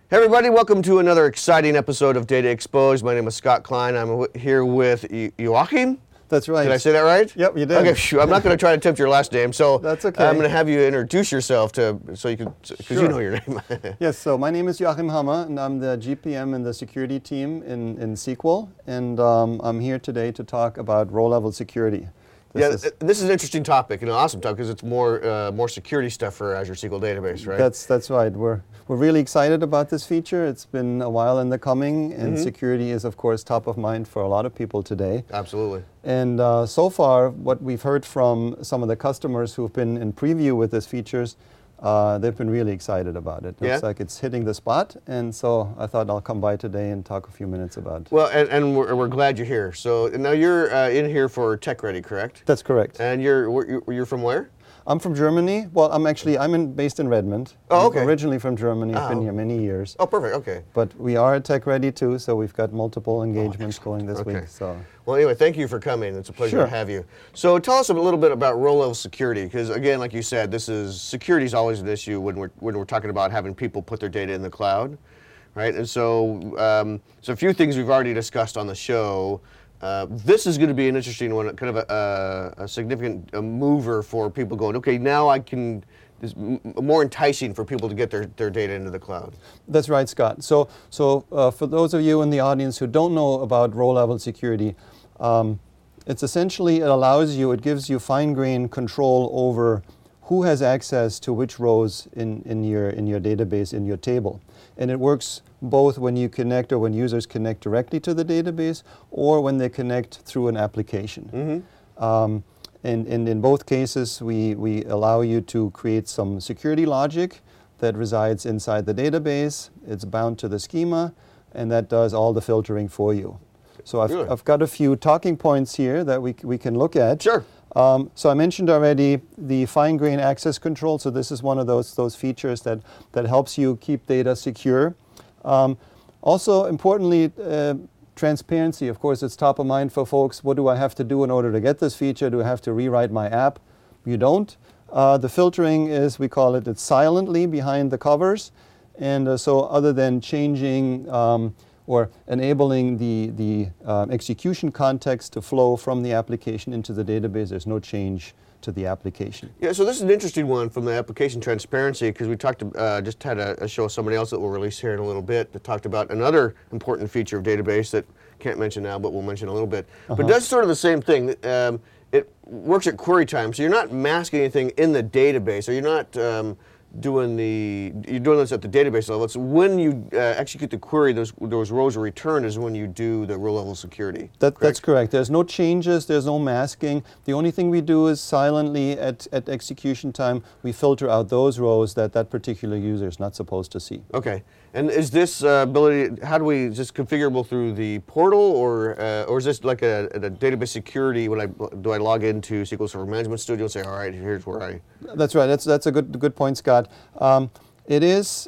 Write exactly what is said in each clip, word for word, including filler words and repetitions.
Hey everybody, welcome to another exciting episode of Data Exposed. My name is Scott Klein. I'm w- here with y- Joachim. That's right. Did I say that right? Yep, you did. Okay, phew, I'm not going to try to attempt your last name, so That's okay. I'm going to have you introduce yourself to, so you can, because Sure. you know your name. Yes, so my name is Joachim Hammer, and I'm the G P M in the security team in, in S Q L, and um, I'm here today to talk about row-level security. This yeah, is, th- this is an interesting topic and an awesome topic because it's more uh, more security stuff for Azure S Q L Database, right? That's that's right. We're we're really excited about this feature. It's been a while in the coming, and Mm-hmm. security is of course top of mind for a lot of people today. Absolutely. And uh, so far, what we've heard from some of the customers who've been in preview with these features, uh, they've been really excited about it. Yeah? Looks like it's hitting the spot, and so I thought I'll come by today and talk a few minutes about it. Well, and, and we're, we're glad you're here. So now you're uh, in here for Tech Ready, correct? That's correct. And you're you're, you're from where? I'm from Germany. Well, I'm actually, I'm in, based in Redmond. Oh, I'm okay. originally from Germany. I've Oh. been here many years. Oh, perfect. Okay. But we are at Tech Ready too, so we've got multiple engagements going this Okay. week. So. Well, anyway, thank you for coming. It's a pleasure Sure. to have you. So tell us a little bit about row-level security, because again, like you said, this is security is always an issue when we're when we're talking about having people put their data in the cloud, right? And so, um, so a few things we've already discussed on the show. Uh, this is going to be an interesting one, kind of a, a, a significant a mover for people going, okay, now I can. It's m- more enticing for people to get their, their data into the cloud. That's right, Scott. So, so uh, for those of you in the audience who don't know about row-level security, um, it's essentially, it allows you, it gives you fine-grained control over who has access to which rows in, in, your, in your database, in your table. And it works both when you connect or when users connect directly to the database or when they connect through an application. Mm-hmm. Um, And, and in both cases, we, we allow you to create some security logic that resides inside the database. It's bound to the schema, and that does all the filtering for you. So I've, Good. I've got a few talking points here that we, we can look at. Sure. Um, so I mentioned already the fine-grained access control. So this is one of those, those features that, that helps you keep data secure. Um, also, importantly, uh, transparency, of course, it's top of mind for folks. What do I have to do in order to get this feature? Do I have to rewrite my app? You don't. Uh, the filtering is, we call it, it's silently behind the covers. And uh, so other than changing um, or enabling the, the um, execution context to flow from the application into the database, there's no change to the application. Yeah, so this is an interesting one from the application transparency because we talked, uh, just had a, a show of somebody else that we'll release here in a little bit that talked about another important feature of database that can't mention now, but we'll mention a little bit. Uh-huh. But it does sort of the same thing. Um, it works at query time, so you're not masking anything in the database, or you're not um, doing the, you're doing this at the database level. It's when you uh, execute the query, those those rows are returned is when you do the row level security. That, correct? that's correct. There's no changes, there's no masking. The only thing we do is silently at, at execution time, we filter out those rows that that particular user is not supposed to see. Okay, and is this uh, ability, how do we, is this configurable through the portal, or uh, or is this like a, a database security, when I, do I log into S Q L Server Management Studio and say, all right, here's where I... That's right, that's, that's a good, good point, Scott. Um, it is,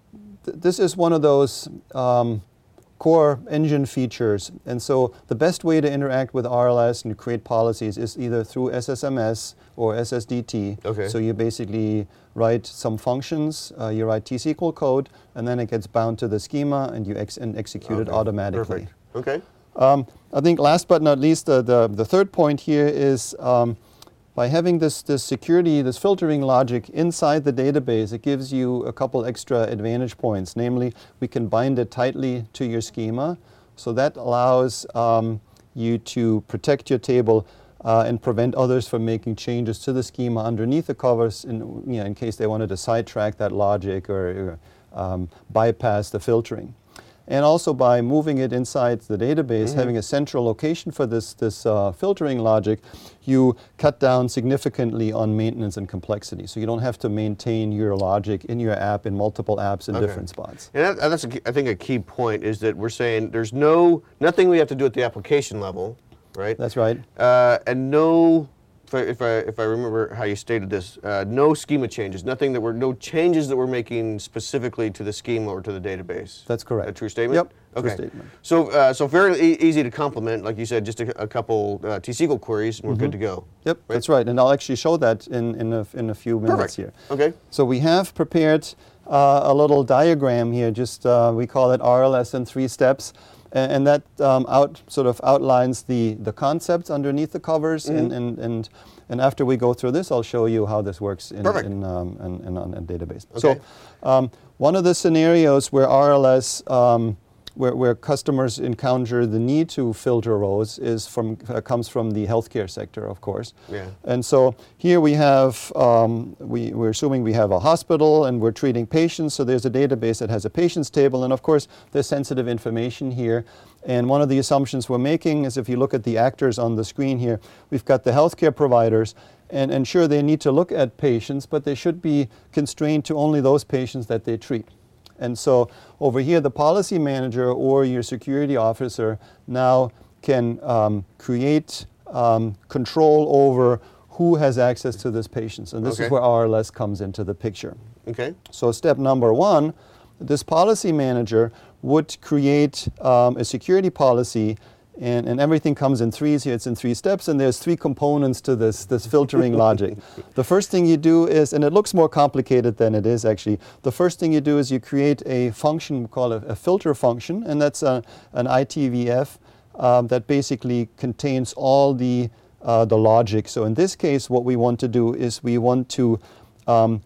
th- this is one of those um, core engine features, and so the best way to interact with R L S and create policies is either through S S M S or S S D T. Okay. So you basically write some functions, uh, you write T S Q L code, and then it gets bound to the schema and you ex- and execute it Okay, automatically. Perfect, okay. Um, I think last but not least, uh, the, the third point here is um, by having this, this security, this filtering logic inside the database, it gives you a couple extra advantage points. Namely, we can bind it tightly to your schema. So that allows um, you to protect your table uh, and prevent others from making changes to the schema underneath the covers in, you know, in case they wanted to sidetrack that logic or um, bypass the filtering. And also by moving it inside the database, Mm-hmm. having a central location for this, this uh, filtering logic, you cut down significantly on maintenance and complexity. So you don't have to maintain your logic in your app in multiple apps in Okay. different spots. And that, that's, a, key- I think, a key point is that we're saying there's no, nothing we have to do at the application level, right? That's right. Uh, and no, if I, if I if I remember how you stated this, uh, no schema changes, nothing that we're, no changes that we're making specifically to the schema or to the database. That's correct. A true statement? Yep, Okay. true statement. So, uh, so very e- easy to complement, like you said, just a, a couple uh, T S Q L queries and we're good to go. Yep, Right? that's right. And I'll actually show that in, in, a, in a few minutes Perfect. here. Okay. So we have prepared uh, a little diagram here. Just uh, we call it R L S in three steps, and, and that um, out sort of outlines the the concepts underneath the covers. Mm-hmm. and, and and and after we go through this, I'll show you how this works in in, um, in, in on a database. Okay. So um, one of the scenarios where R L S um, Where, where customers encounter the need to filter rows is from uh, comes from the healthcare sector, of course. Yeah. And so here we have um, we we're assuming we have a hospital and we're treating patients. So there's a database that has a patients table, and of course there's sensitive information here. And one of the assumptions we're making is, if you look at the actors on the screen here, we've got the healthcare providers. And, and sure, they need to look at patients, but they should be constrained to only those patients that they treat. And so over here, the policy manager or your security officer now can um, create um, control over who has access to this patient. And this Okay. is where R L S comes into the picture. Okay. So step number one, this policy manager would create um, a security policy. And, and everything comes in threes here. It's in three steps, and there's three components to this, this filtering logic. The first thing you do is, and it looks more complicated than it is actually, the first thing you do is you create a function, we call it a filter function, and that's a, an I T V F um, that basically contains all the, uh, the logic. So in this case, what we want to do is we want to um,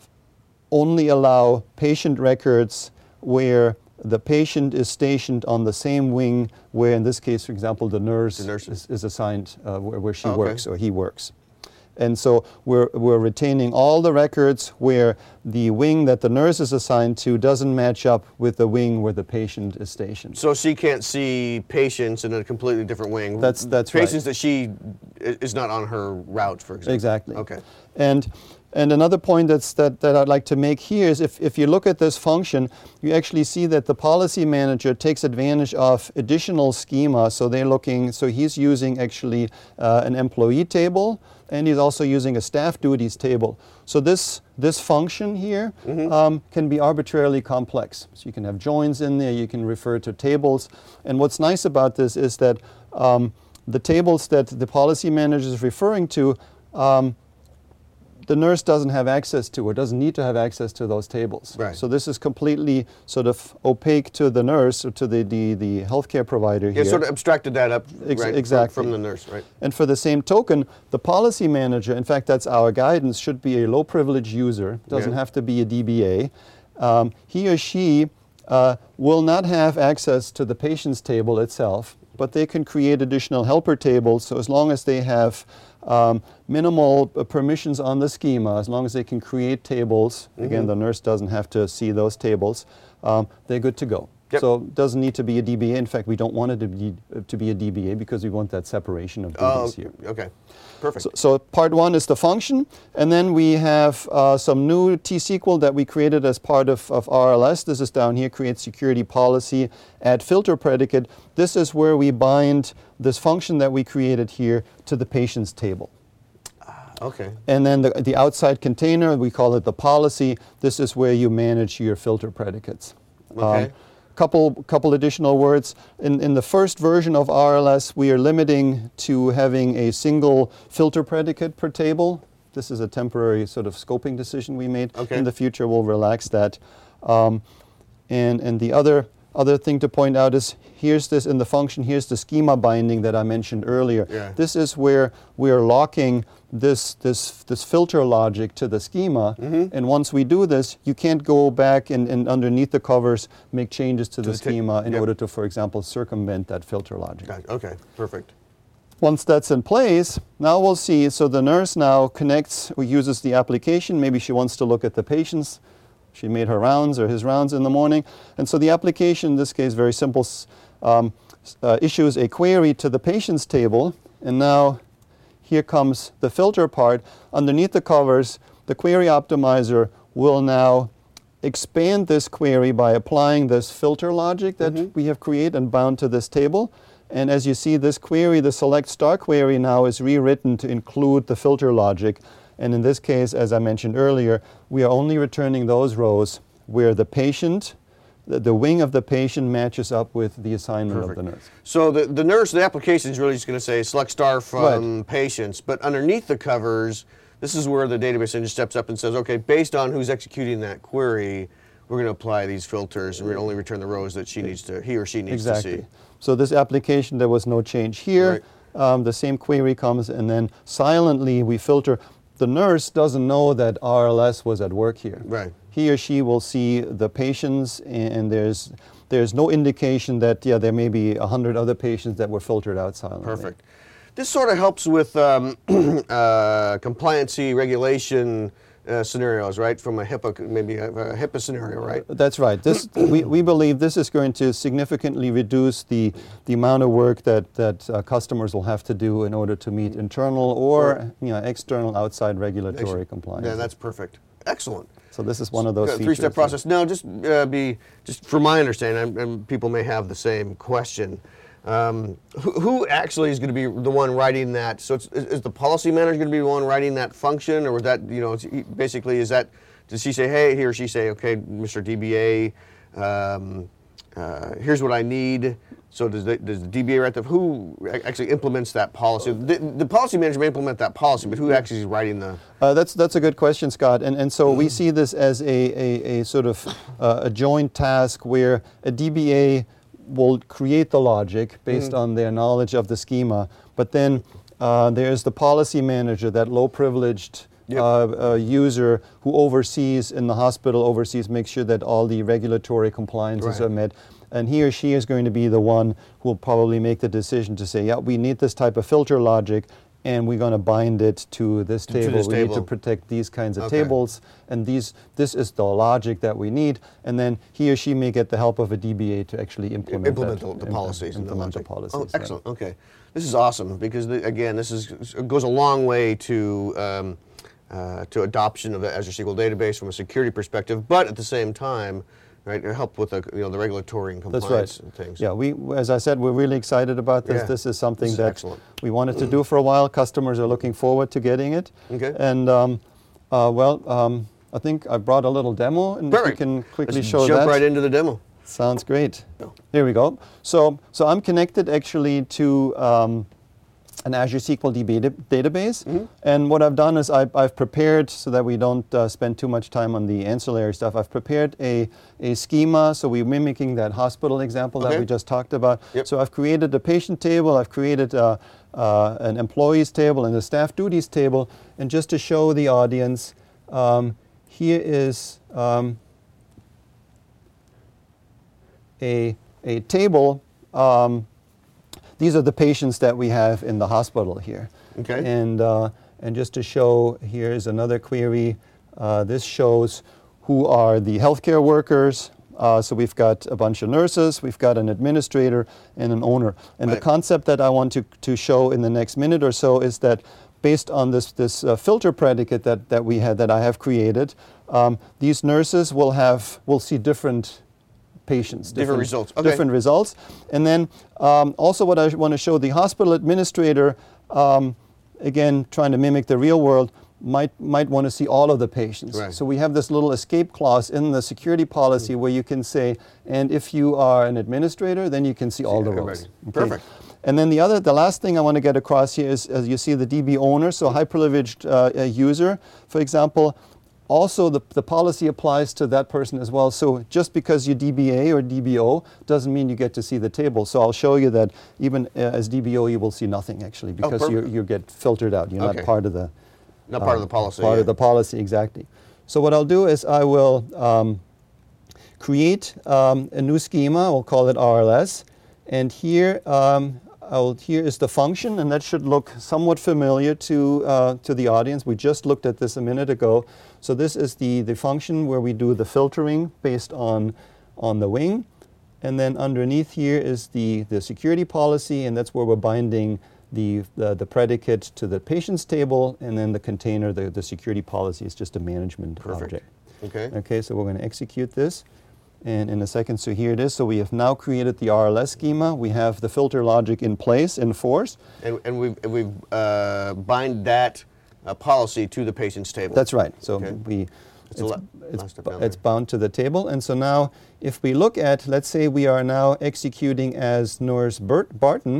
only allow patient records where the patient is stationed on the same wing where, in this case, for example, the nurse, the nurse. is, is assigned uh, where, where she Oh, okay. works or he works. And so we're, we're retaining all the records where the wing that the nurse is assigned to doesn't match up with the wing where the patient is stationed. So she can't see patients in a completely different wing. That's, that's patients right. that she is not on her route, for example. Exactly. Okay. And And another point that's, that, that I'd like to make here is if, if you look at this function, you actually see that the policy manager takes advantage of additional schema. So they're looking, so he's using actually uh, an employee table, and he's also using a staff duties table. So this, this function here mm-hmm. um, can be arbitrarily complex. So you can have joins in there, you can refer to tables. And what's nice about this is that um, the tables that the policy manager is referring to, um, the nurse doesn't have access to or doesn't need to have access to those tables. Right. So this is completely sort of opaque to the nurse or to the, the, the healthcare provider Yeah, here. sort of abstracted that up Ex- right, exactly. from, from the nurse, right? And for the same token, the policy manager, in fact, that's our guidance, should be a low privilege user, doesn't Yeah. have to be a D B A. Um, he or she uh, will not have access to the patient's table itself, but they can create additional helper tables. So as long as they have um, minimal permissions on the schema, as long as they can create tables, mm-hmm. again, the nurse doesn't have to see those tables, um, they're good to go. Yep. So it doesn't need to be a D B A. In fact, we don't want it to be, to be a D B A because we want that separation of duties Oh, here. okay. Perfect. So, so part one is the function, and then we have uh, some new T S Q L that we created as part of, of R L S. This is down here, create security policy, add filter predicate. This is where we bind this function that we created here to the patient's table. Okay. And then the, the outside container, we call it the policy. This is where you manage your filter predicates. Okay. Um, couple couple additional words. In, in the first version of R L S, we are limiting to having a single filter predicate per table. This is a temporary sort of scoping decision we made. Okay. In the future, we'll relax that. Um, and and the other other thing to point out is here's this in the function, here's the schema binding that I mentioned earlier. Yeah. This is where we are locking this this this filter logic to the schema, mm-hmm. and once we do this, you can't go back and, and underneath the covers make changes to, to the, the schema in yep. order to, for example, circumvent that filter logic. Got it. Okay, perfect. Once that's in place, now we'll see, so the nurse now connects or uses the application. Maybe she wants to look at the patients. She made her rounds or his rounds in the morning. And so the application, in this case, very simple, um, uh, issues a query to the patients table. And now here comes the filter part. Underneath the covers, the query optimizer will now expand this query by applying this filter logic that mm-hmm. we have created and bound to this table. And as you see, this query, the select star query now is rewritten to include the filter logic. And in this case, as I mentioned earlier, we are only returning those rows where the patient, the, the wing of the patient matches up with the assignment Perfect. of the nurse. So the, the nurse, the application is really just going to say select star from right. patients, but underneath the covers, this is where the database engine steps up and says, okay, based on who's executing that query, we're going to apply these filters, and we're going to only return the rows that she needs to, he or she needs exactly. to see. So this application, there was no change here. Right. Um, the same query comes, and then silently we filter. The nurse doesn't know that R L S was at work here. Right. He or she will see the patients, and there's there's no indication that, yeah, there may be a hundred other patients that were filtered out silently. Perfect. This sort of helps with um, uh, compliancy regulation uh, scenarios, right? From a HIPAA, maybe a, a HIPAA scenario, right? That's right. This we, we believe this is going to significantly reduce the the amount of work that that uh, customers will have to do in order to meet internal or you know external outside regulatory compliance. Yeah, that's perfect. Excellent. So this is one of those Got a features. three-step process. Now, just uh, be just from my understanding, and, and people may have the same question. Um, who, who actually is going to be the one writing that? So, it's, is, is the policy manager going to be the one writing that function, or was that you know it's, basically is that? Does he say, hey, he or she say, okay, Mister D B A, um, uh, here's what I need. So does the, does the D B A write the, who actually implements that policy? The, the policy manager may implement that policy, but who actually is writing the? Uh, that's that's a good question, Scott. And and so we see this as a a, a sort of uh, a joint task where a D B A will create the logic based mm. on their knowledge of the schema, but then uh, there's the policy manager, that low privileged Yep. Uh, uh, user who oversees in the hospital, oversees, makes sure that all the regulatory compliances right. are met. And he or she is going to be the one who will probably make the decision to say, yeah, we need this type of filter logic, and we're going to bind it to this to, table. To this we table. need to protect these kinds of okay. tables, and these this is the logic that we need. And then he or she may get the help of a D B A to actually implement, implement that, the, the policies. Implement and the, the policies. Oh, excellent. Yeah. Okay, this is awesome because the, again, this is it goes a long way to. Um, Uh, to adoption of the Azure S Q L database from a security perspective, but at the same time, right, to help with the you know the regulatory and compliance That's right. and things. Yeah, we as I said, we're really excited about this. Yeah. This is something this is that excellent. we wanted to do for a while. Customers are looking forward to getting it. Okay. And um, uh, well, um, I think I brought a little demo, and Perfect. we can quickly Let's show jump that. Jump right into the demo. Sounds great. Here we go. So so I'm connected actually to. Um, an Azure S Q L D B database. Mm-hmm. And what I've done is I've, I've prepared, so that we don't uh, spend too much time on the ancillary stuff, I've prepared a, a schema, so we're mimicking that hospital example okay. that we just talked about. Yep. So I've created a patient table, I've created uh, uh, an employees table and a staff duties table, and just to show the audience, um, here is um, a, a table. Um, These are the patients that we have in the hospital here. Okay. And, uh, and just to show, here's another query. Uh, this shows who are the healthcare workers. Uh, so we've got a bunch of nurses, we've got an administrator, and an owner. And right. the concept that I want to, to show in the next minute or so is that based on this, this uh, filter predicate that, that we had, that I have created, um, these nurses will have, will see different patients. Different, different results. Okay. Different results. And then um, also what I want to show, the hospital administrator, um, again, trying to mimic the real world, might might want to see all of the patients. Right. So we have this little escape clause in the security policy mm-hmm. where you can say, and if you are an administrator, then you can see, see all the rows. Okay. Perfect. And then the other, the last thing I want to get across here is, as you see, the D B owner, so high privileged uh, user, for example. Also, the, the policy applies to that person as well. So just because you're D B A or D B O doesn't mean you get to see the table. So I'll show you that even uh, as D B O, you will see nothing actually, because oh, you you get filtered out. You're okay. not part of the not part uh, of the policy. Part yeah. of the policy, exactly. So what I'll do is I will um, create um, a new schema. We'll call it R L S, and here. Um, I'll, here is the function, and that should look somewhat familiar to uh, to the audience. We just looked at this a minute ago. So this is the, the function where we do the filtering based on, on the wing. And then underneath here is the, the security policy, and that's where we're binding the, the, the predicate to the patients table, and then the container, the, the security policy is just a management Perfect. object. Okay. Okay, so we're going to execute this. And in a second, so here it is. So we have now created the R L S schema. We have the filter logic in place, in force. And, and we've, we've uh, bind that uh, policy to the patient's table. That's right. So okay. we, it's, it's, a it's, it's bound to the table. And so now, if we look at, let's say we are now executing as nurse Bert Barton,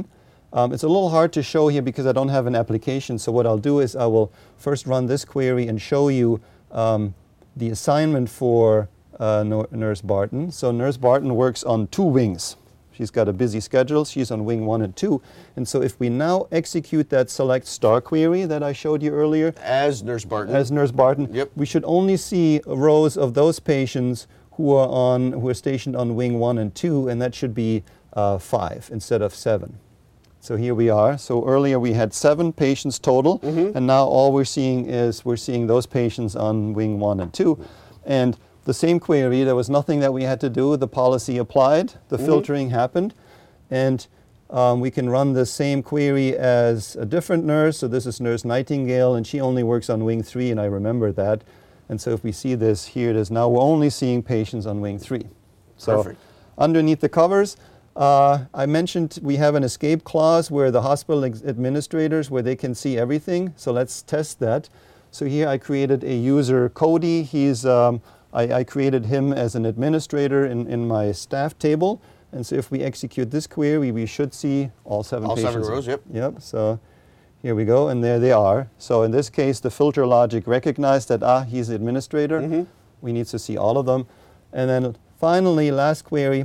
Um, it's a little hard to show here because I don't have an application. So what I'll do is I will first run this query and show you um, the assignment for uh, no- Nurse Barton. So Nurse Barton works on two wings. She's got a busy schedule. She's on wing one and two. And so if we now execute that select star query that I showed you earlier, As Nurse Barton. as Nurse Barton, Yep. we should only see rows of those patients who are on who are stationed on wing one and two, and that should be uh, five instead of seven. So here we are. So earlier we had seven patients total, Mm-hmm. and now all we're seeing is we're seeing those patients on wing one and two. And the same query, there was nothing that we had to do. The policy applied, the Mm-hmm. filtering happened, and um, we can run the same query as a different nurse. So this is Nurse Nightingale, and she only works on wing three, and I remember that. And so if we see this, here it is. Now we're only seeing patients on wing three. So Perfect. underneath the covers, uh, I mentioned we have an escape clause where the hospital ex- administrators, where they can see everything. So let's test that. So here I created a user, Cody. He's, um, I, I created him as an administrator in, in my staff table. And so if we execute this query, we should see all seven All patients. seven rows, yep. Yep, so here we go, and there they are. So in this case, the filter logic recognized that, ah, he's the administrator. Mhm. We need to see all of them. And then finally, last query,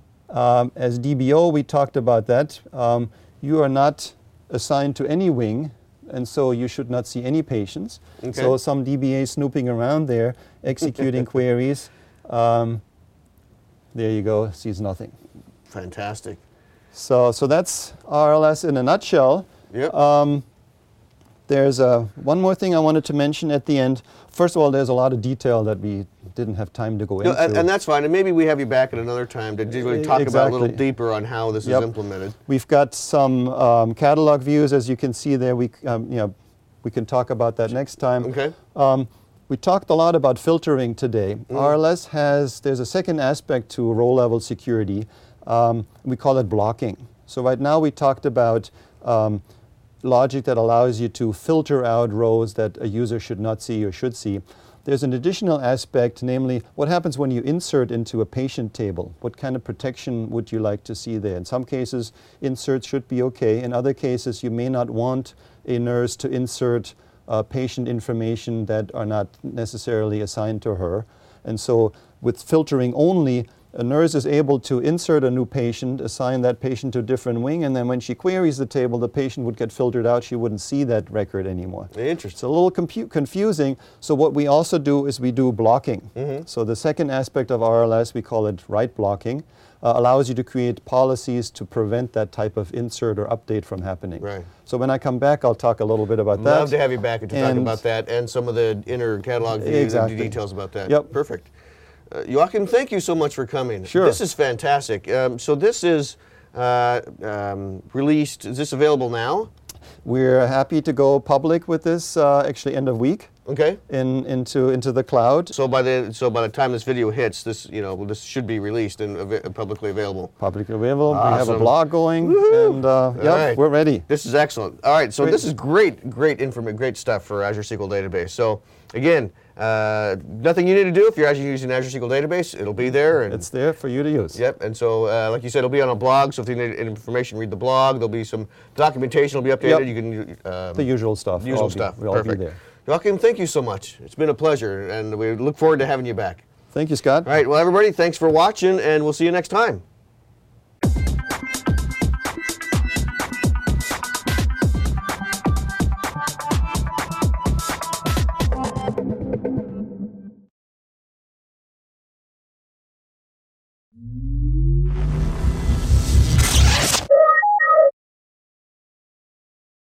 um, as D B O, we talked about that. Um, you are not assigned to any wing, and so you should not see any patients. Okay. So some D B A snooping around there, executing queries. Um, there you go, sees nothing. Fantastic. So, so that's R L S in a nutshell. Yep. Um, there's uh, one more thing I wanted to mention at the end. First of all, there's a lot of detail that we didn't have time to go No, into. and, and that's fine. And maybe we have you back at another time to really talk about a little Exactly. deeper on how this Yep. is implemented. We've got some um, catalog views, as you can see there. We, um, you know, we can talk about that next time. Okay. Um, we talked a lot about filtering today. Mm. R L S has, there's a second aspect to row-level security. Um, we call it blocking. So right now we talked about um, logic that allows you to filter out rows that a user should not see or should see. There's an additional aspect, namely what happens when you insert into a patient table. What kind of protection would you like to see there? In some cases, inserts should be okay. In other cases, you may not want a nurse to insert uh, patient information that are not necessarily assigned to her. And so with filtering only, a nurse is able to insert a new patient, assign that patient to a different wing, and then when she queries the table, the patient would get filtered out. She wouldn't see that record anymore. It's Interesting. a little compu- confusing. So what we also do is we do blocking. Mm-hmm. So the second aspect of R L S, we call it write blocking, uh, allows you to create policies to prevent that type of insert or update from happening. Right. So when I come back, I'll talk a little bit about that. Love to have you back and to talk And- about that and some of the inner catalog view, Exactly. the details about that. Yep. Perfect. Uh, Joachim, thank you so much for coming. Sure. This is fantastic. Um, so this is uh, um, released, is this available now? We're happy to go public with this uh, actually end of week Okay. in, into, into the cloud. So by the so by the time this video hits, this you know this should be released and av- publicly available. Publicly available. We have a Awesome. blog going, Woohoo! and uh, yeah, right. we're ready. This is excellent. All right, so Great. this is great, great information, great stuff for Azure S Q L Database. So again, uh, nothing you need to do if you're actually using Azure S Q L Database. It'll be there. And It's there for you to use. Yep, and so uh, like you said, it'll be on a blog. So if you need information, read the blog. There'll be some documentation. Will be updated. Yep. You can um, The usual stuff. usual All be- stuff. Will all be Perfect. there. Joachim, thank you so much. It's been a pleasure, and we look forward to having you back. Thank you, Scott. All right, well, everybody, thanks for watching, and we'll see you next time.